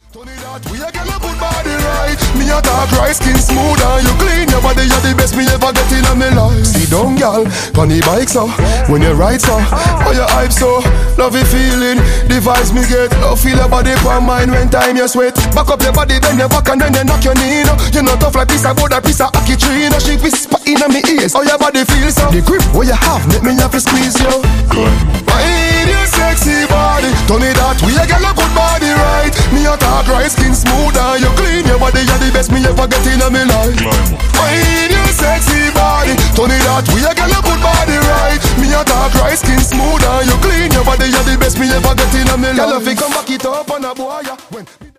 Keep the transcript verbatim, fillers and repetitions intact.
Turn it out, we a get a good body right. Me a talk right, skin smooth and you clean. Your body you the best me ever get in a me life. See down, girl, on the bike so when you ride so, oh you hype so, love it feeling. The vibes me get, love feel your body for mine when time you sweat. Back up your body, then you back and then you knock your knee. No, you not tough like piece of board, a piece of hockey tree. No, she whisper in me ears, oh your body feels so. The grip what you have, make me have to squeeze you. Mind your sexy body, turn it out, we a get a good body right. Me a talk right, skin smooth and you clean. Your body you the best me ever get in a me life. Mind your sexy body, turn it out, we a get a good body right. Me a talk right, skin smooth and you clean. Your body you the best me ever get in a me life. Girl if you come back it up on a boy.